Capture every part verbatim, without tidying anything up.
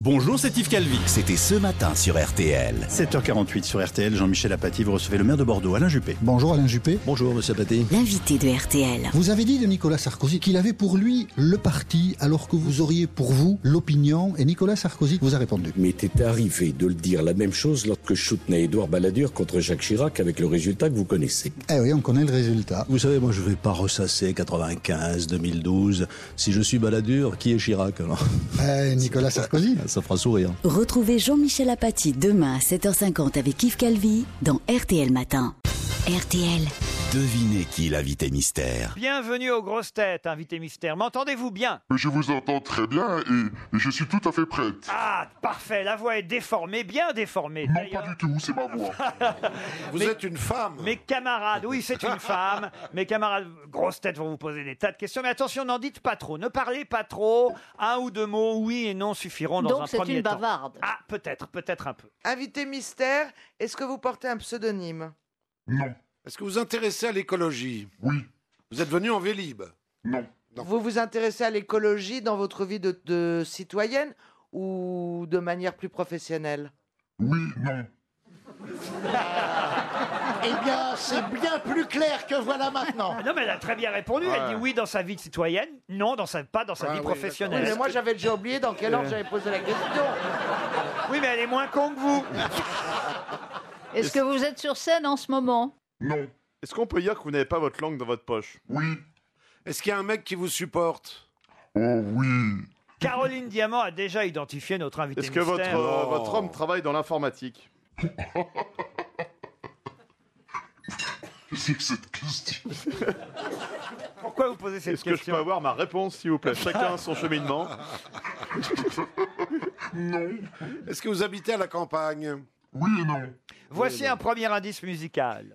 Bonjour, c'est Yves Calvi. C'était ce matin sur R T L. sept heures quarante-huit sur R T L, Jean-Michel Apathy, vous recevez le maire de Bordeaux, Alain Juppé. Bonjour Alain Juppé. Bonjour Monsieur Apathy. L'invité de R T L. Vous avez dit de Nicolas Sarkozy qu'il avait pour lui le parti, alors que vous auriez pour vous l'opinion, et Nicolas Sarkozy vous a répondu. Mais t'es arrivé de le dire la même chose lorsque je soutenais Édouard Balladur contre Jacques Chirac avec le résultat que vous connaissez. Eh oui, on connaît le résultat. Vous savez, moi je vais pas ressasser quatre-vingt-quinze, deux mille douze. Si je suis Balladur, qui est Chirac alors? Eh, Nicolas Sarkozy. Ça fera sourire. Retrouvez Jean-Michel Apathy demain à sept heures cinquante avec Yves Calvi dans R T L Matin. R T L. Devinez qui l'invité mystère. Bienvenue aux grosses têtes, invité mystère. M'entendez-vous bien? Je vous entends très bien et, et je suis tout à fait prête. Ah, parfait, la voix est déformée, bien déformée. Non, pas du tout, c'est ma voix. Vous Mais- êtes une femme. Mes camarades, oui, c'est une femme. Mes camarades grosses têtes vont vous poser des tas de questions, mais attention, n'en dites pas trop. Ne parlez pas trop. Un ou deux mots, oui et non, suffiront dans Donc un c'est premier une temps. bavarde. Ah, peut-être, peut-être un peu. Invité mystère, est-ce que vous portez un pseudonyme? Non, Est-ce que vous vous intéressez à l'écologie? oui, Vous êtes venu en Vélib? non, Non. Vous vous intéressez à l'écologie dans votre vie de, de citoyenne ou de manière plus professionnelle? oui, non. Eh bien, c'est bien plus clair que voilà maintenant. Ah non, mais elle a très bien répondu. Elle dit oui dans sa vie de citoyenne, non, dans sa, pas dans sa Ah vie oui, Oui, professionnelle. mais moi j'avais déjà oublié dans quel ordre j'avais posé la question. Oui, mais elle est moins con que vous. Est-ce que vous êtes sur scène en ce moment? Non, Est-ce qu'on peut dire que vous n'avez pas votre langue dans votre poche? oui, Est-ce qu'il y a un mec qui vous supporte? oh oui. Caroline Diamant a déjà identifié notre invité Est-ce que votre, mystère. euh, Oh. votre homme travaille dans l'informatique? C'est que cette question. Pourquoi vous posez cette Est-ce que je peux question? avoir ma réponse, s'il vous plaît? Chacun son cheminement. Non, Est-ce que vous habitez à la campagne? oui et non. Voici un premier indice musical.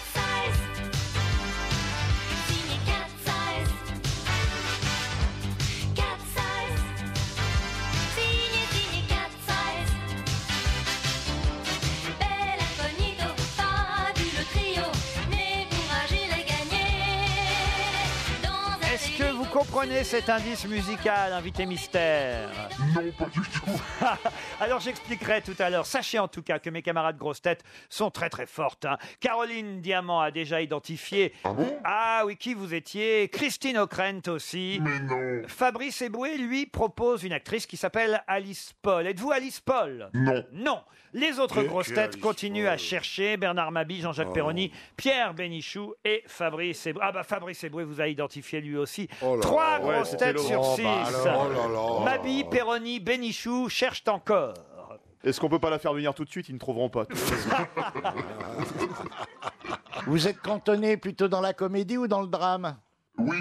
Est-ce que vous comprenez cet indice musical, invité mystère? Non, pas du tout. Alors j'expliquerai tout à l'heure. Sachez en tout cas que mes camarades grosses têtes sont très très fortes, hein. Caroline Diamant a déjà identifié. Ah bon? Ah oui, qui vous étiez? Christine O'Krent aussi. Mais non, Fabrice Eboué, lui, propose une actrice qui s'appelle Alice Paul. Êtes-vous Alice Paul? non. Non. Les autres Qui- grosses qui têtes Alice continuent Paul à chercher. Bernard Mabille, Jean-Jacques Oh. Perroni, Pierre Bénichou et Fabrice Eboué. Ah bah Fabrice Eboué vous a identifié lui aussi. Oh là Trois là. Ouais, grosses c'était têtes long. sur Oh, six. bah alors, oh là là. Mabille, Perroni, Bénichou cherchent encore. Est-ce qu'on peut pas la faire venir tout de suite? Ils ne trouveront pas. Vous êtes cantonné plutôt dans la comédie ou dans le drame? Oui,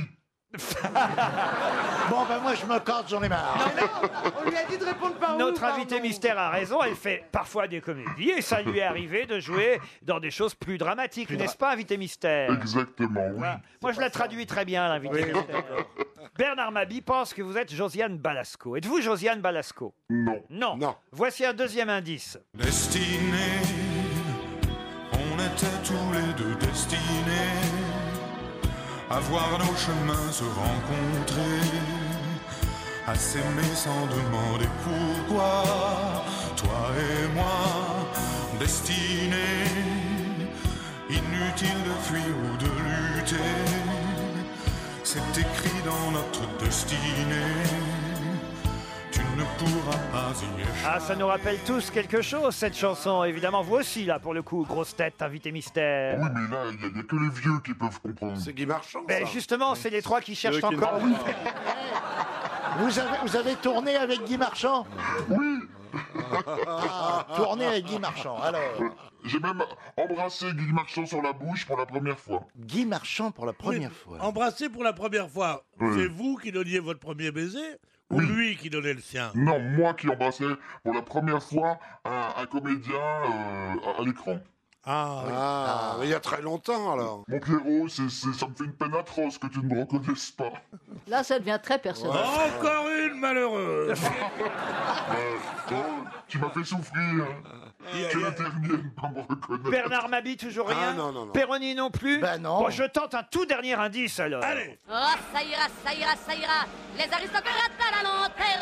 Bon, ben moi je me casse, j'en ai marre. On lui a dit de répondre par où? Notre pardon invité mystère a raison, elle fait parfois des comédies et ça lui est arrivé de jouer dans des choses plus dramatiques, n'est-ce pas, invité mystère? exactement, oui. Voilà. Moi, je la traduis très bien, l'invité mystère. Bernard Mabille pense que vous êtes Josiane Balasco. Êtes-vous Josiane Balasco? Non, Non. Non. Voici un deuxième indice. Destinés, on était tous les deux destinés à voir nos chemins se rencontrer, à s'aimer sans demander pourquoi. Toi et moi, destinés, inutile de fuir ou de lutter, c'est écrit dans notre destinée. Tu ne pourras pas y échapper. Ah, ça nous rappelle tous quelque chose, cette chanson. Évidemment, vous aussi, là, pour le coup, grosse tête, invité mystère. oui, mais là, il n'y a, a que les vieux qui peuvent comprendre. C'est Guy Marchand, Ben, ça. justement, c'est les trois qui cherchent Ceux qui ne- encore. Vous avez, vous avez tourné avec Guy Marchand? Oui, Ah, tourné avec Guy Marchand, alors. j'ai même embrassé Guy Marchand sur la bouche pour la première fois. Guy Marchand pour la première fois. Embrassé pour la première fois, Oui. c'est vous qui donniez votre premier baiser ou Oui. lui qui donnait le sien? Non, moi qui embrassais pour la première fois un, un comédien euh, à, à l'écran. Ah, oui. Ah, mais il y a très longtemps alors. Mon Pierrot, c'est, c'est- ça me fait une peine atroce que tu ne me reconnaisses pas. Là, ça devient très personnel. Encore une malheureuse. Euh, toi, tu m'as fait souffrir. Tu es le dernier à ne pas me reconnaître. Bernard Mabille, toujours rien. Ah, non, non, non. Perroni non plus. Ben non. Bon, je tente un tout dernier indice alors. Allez. Oh, ça ira, ça ira, ça ira. Les aristocrates à la lanterne.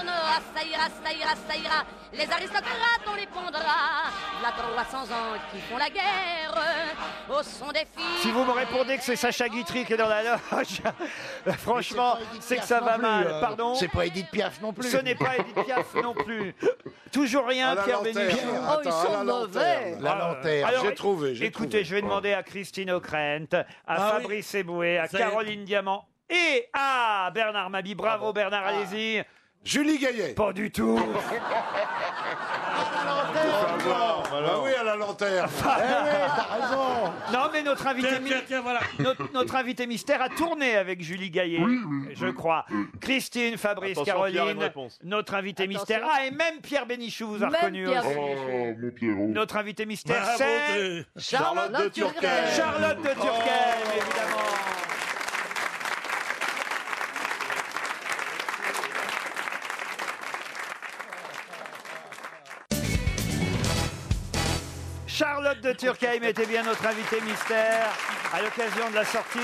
donnera, ça ira, ça ira, ça ira. Les aristocrates, on les pondra. La trois cents ans qui font la guerre au son des filles. Si vous me répondez que c'est Sacha Guitry qui est dans la loge, franchement, c'est que ça va mal. euh, Pardon. c'est pas Edith Piaf non plus. Ce n'est pas Edith Piaf non plus. Toujours rien, À la Pierre lanterne. Bénichou. Oh, ils Attends, sont à la mauvais. lanterne. La Ah, lanterne. alors, J'ai trouvé, j'ai Écoutez, trouvé. je vais demander à Christine O'Krent, à Ah oui. Fabrice Eboué, à Ça y est. Caroline Diamant et à Bernard Mabie. Bravo Bernard, allez-y. Julie Gaillet. Pas du tout. Bah oui, à la lanterne. Eh oui, t'as raison. Non, mais notre invité, Tiens, mi- tiens, tiens, voilà. notre, notre invité mystère a tourné avec Julie Gaillet, je crois. Christine, Fabrice, Attention, Pierre, une Caroline, réponse. notre invité Attention. mystère. Ah, et même Pierre Bénichou vous a Même reconnu Pierre aussi. Oh, mon Pierrot. Notre invité mystère, Bravo, c'est t'es- Charlotte de Turckheim. Charlotte de Turckheim, Oh. évidemment. Charlotte de Turckheim était bien notre invitée mystère à l'occasion de la sortie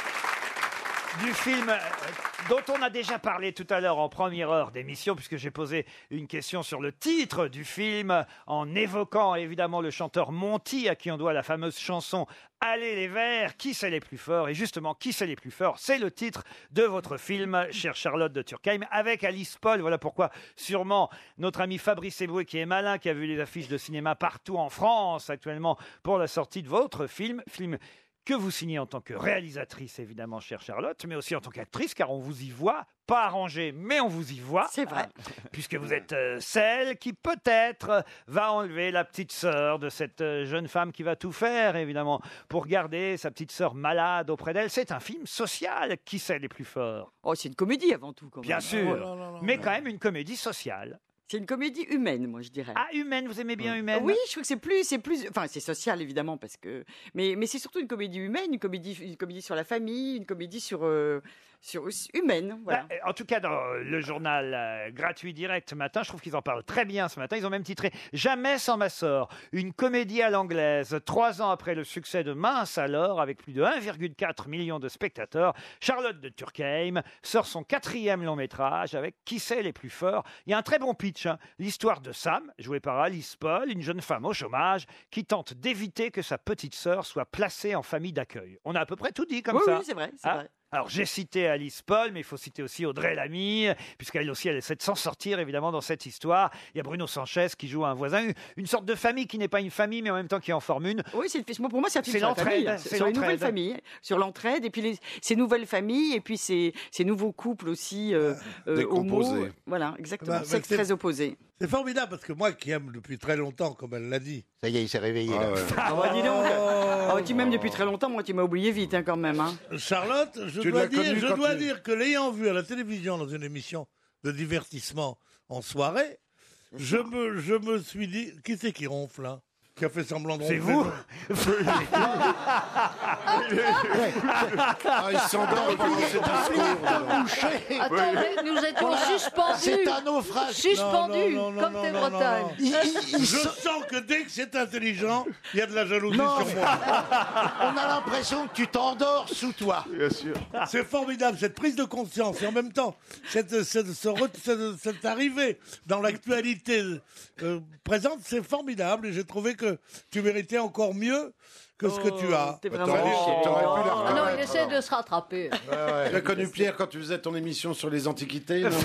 du film euh, dont on a déjà parlé tout à l'heure en première heure d'émission, puisque j'ai posé une question sur le titre du film en évoquant évidemment le chanteur Monty, à qui on doit la fameuse chanson Allez les Verts, qui c'est les plus forts? Et justement, qui c'est les plus forts? C'est le titre de votre film, chère Charlotte de Turckheim, avec Alice Paul. Voilà pourquoi sûrement notre ami Fabrice Eboué, qui est malin, qui a vu les affiches de cinéma partout en France actuellement pour la sortie de votre film, film que vous signez en tant que réalisatrice, évidemment, chère Charlotte, mais aussi en tant qu'actrice, car on vous y voit, pas arrangé, mais on vous y voit. C'est vrai. Puisque vous êtes euh, celle qui, peut-être, va enlever la petite sœur de cette euh, jeune femme qui va tout faire, évidemment, pour garder sa petite sœur malade auprès d'elle. C'est un film social. Qui c'est les plus forts? Oh, c'est une comédie avant tout, quand même. Bien sûr, Oh là là là mais là. quand même une comédie sociale. C'est une comédie humaine, moi, je dirais. Ah, humaine, vous aimez bien humaine? Oui, je trouve que c'est plus, c'est plus, enfin, c'est social évidemment parce que, mais, mais c'est surtout une comédie humaine, une comédie, une comédie sur la famille, une comédie sur, euh, sur humaine, voilà. Bah, en tout cas, dans le journal euh, gratuit direct ce matin, je trouve qu'ils en parlent très bien ce matin. Ils ont même titré Jamais sans ma sœur, une comédie à l'anglaise. Trois ans après le succès de Mince alors, avec plus de un virgule quatre million de spectateurs, Charlotte de Turckheim sort son quatrième long métrage avec Qui c'est les plus forts. Il y a un très bon pitch, hein. L'histoire de Sam, jouée par Alice Paul, une jeune femme au chômage qui tente d'éviter que sa petite sœur soit placée en famille d'accueil. On a à peu près tout dit comme Oui, ça. oui, c'est vrai, c'est Hein? vrai. Alors, j'ai cité Alice Paul, mais il faut citer aussi Audrey Lamy, puisqu'elle aussi, elle essaie de s'en sortir, évidemment, dans cette histoire. Il y a Bruno Sanchez qui joue un voisin, une- une sorte de famille qui n'est pas une famille, mais en même temps qui en forme une. Oui, c'est le film. Pour moi, c'est un film C'est sur la famille, l'entraide, c'est sur les nouvelles l'entraide. familles, sur l'entraide, et puis les, ces nouvelles familles, et puis ces, ces nouveaux couples aussi euh, euh, Décomposés. homo. Voilà, exactement. Bah, Sexes c'est- très opposés. C'est formidable parce que moi qui aime depuis très longtemps, comme elle l'a dit. Ça y est, il s'est réveillé. là. Ah bah dis donc. Ah bah, tu m'aimes depuis très longtemps, moi tu m'as oublié vite hein, quand même. Hein. Charlotte, je Tu dois, l'as dire, connue je quand dois tu- dire que l'ayant vu à la télévision dans une émission de divertissement en soirée, je me, je me suis dit, qui c'est qui ronfle là? Qui a fait semblant de C'est ronfler vous Ah, il s'endort pendant ses discours. Attendez, nous étions suspendus. C'est un naufrage. Suspendus, Non, non, non, comme non, tes non, non, Bretagnes. non. Il- il- il Je so- sens que dès que c'est intelligent, il y a de la jalousie Non, sur mais- moi. On a l'impression que tu t'endors sous toi. Bien sûr. C'est formidable, cette prise de conscience et en même temps, cette, cette, ce re- cette- cette arrivée dans l'actualité euh, présente, c'est formidable et j'ai trouvé que tu méritais encore mieux que ce que tu as. T'es Bah, vraiment t'aurais- chéri. t'aurais pu la Ah non, il reconnaître, essaie alors. de se rattraper. Tu as connu Pierre quand tu faisais ton émission sur les antiquités, non?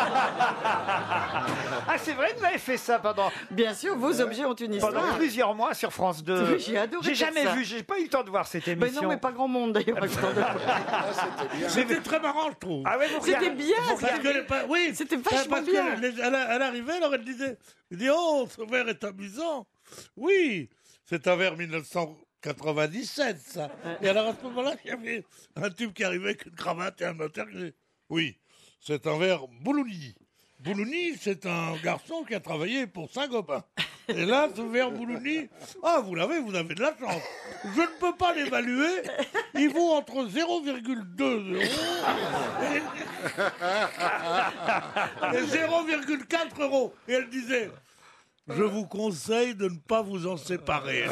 Ah, c'est vrai que vous avez fait ça pendant, Bien sûr, vos objets ont une histoire. pendant plusieurs mois sur France deux. Oui, j'ai adoré J'ai faire jamais ça. vu, j'ai pas eu le temps de voir cette Ben émission. non, mais pas grand monde d'ailleurs. à ce temps-là. C'était très marrant, je trouve. Ah ouais, vous C'était regardez- bien, vous Parce regardez- que, pas- oui, C'était parce vachement que bien. les- elle, elle arrivait, alors elle disait, elle dit, oh, ce verre est amusant. Oui, c'est un verre mille neuf cent quatre-vingt-dix-sept, ça. Et alors à ce moment-là, il y avait un type qui arrivait avec une cravate et un notaire qui disait, oui, c'est un verre Boulouni. Boulouni, c'est un garçon qui a travaillé pour Saint-Gobain. Et là, ce verre Boulouni, ah, vous l'avez, vous avez de la chance. Je ne peux pas l'évaluer. Il vaut entre zéro virgule deux euros et, et zéro virgule quatre euros. Et elle disait, je vous conseille de ne pas vous en séparer.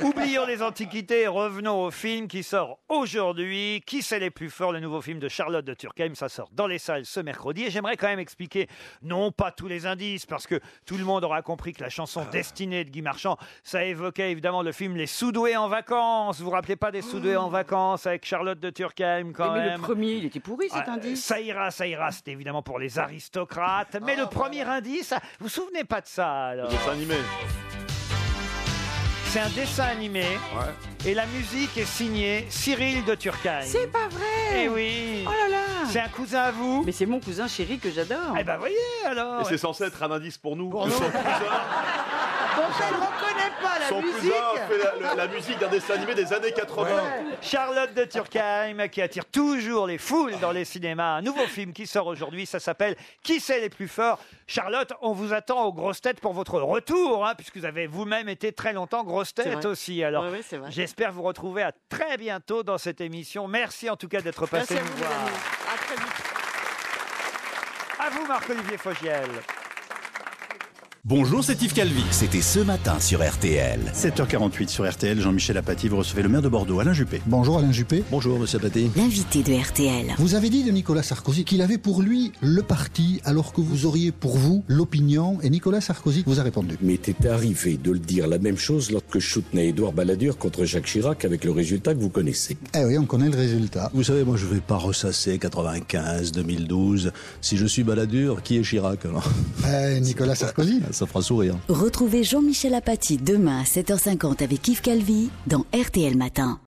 Oublions les antiquités et revenons au film qui sort aujourd'hui. Qui c'est les plus forts? Le nouveau film de Charlotte de Turckheim, ça sort dans les salles ce mercredi. Et j'aimerais quand même expliquer, non pas tous les indices, parce que tout le monde aura compris que la chanson Destinée de Guy Marchand, ça évoquait évidemment le film Les Soudoués en vacances. Vous vous rappelez pas des Soudoués en vacances avec Charlotte de Turckheim quand mais même? le premier, il était pourri cet Ah, indice. Ça ira, ça ira, c'était évidemment pour les aristocrates. Mais le premier indice, vous vous souvenez pas de ça alors? Le dessin animé. C'est un dessin animé et la musique est signée Cyril de Turckheim. C'est pas vrai. Eh oui. Oh là là. C'est un cousin à vous? Mais c'est mon cousin chéri que j'adore. Eh ben voyez alors. Et c'est censé être un indice pour nous. Pour Que nous. son cousin, Dont elle reconnaît pas la son musique. cousin fait la, le- la musique d'un dessin animé des années quatre-vingts. Charlotte de Turckheim qui attire toujours les foules dans les cinémas. Un nouveau film qui sort aujourd'hui, ça s'appelle Qui c'est les plus forts? Charlotte, on vous attend aux grosses têtes pour votre retour, hein, puisque vous avez vous-même été très longtemps grosse C'est tête vrai. aussi. Alors, Ouais, ouais, c'est vrai. j'espère vous retrouver à très bientôt dans cette émission. Merci en tout cas d'être passé Merci à nous vous, les voir. amis. À très vite. À vous, Marc-Olivier Fogiel. Bonjour, c'est Yves Calvi. C'était ce matin sur R T L. sept heures quarante-huit sur R T L, Jean-Michel Apathy, vous recevez le maire de Bordeaux, Alain Juppé. Bonjour Alain Juppé. Bonjour, monsieur Apathy. L'invité de R T L. Vous avez dit de Nicolas Sarkozy qu'il avait pour lui le parti, alors que vous auriez pour vous l'opinion, et Nicolas Sarkozy vous a répondu. Mais t'es arrivé de le dire la même chose lorsque je soutenais Édouard Balladur contre Jacques Chirac avec le résultat que vous connaissez. Eh oui, on connaît le résultat. Vous savez, moi je vais pas ressasser quatre-vingt-quinze, deux mille douze. Si je suis Balladur, qui est Chirac alors? Eh, Nicolas Sarkozy. Ça fera sourire. Retrouvez Jean-Michel Apathy demain à sept heures cinquante avec Yves Calvi dans R T L Matin.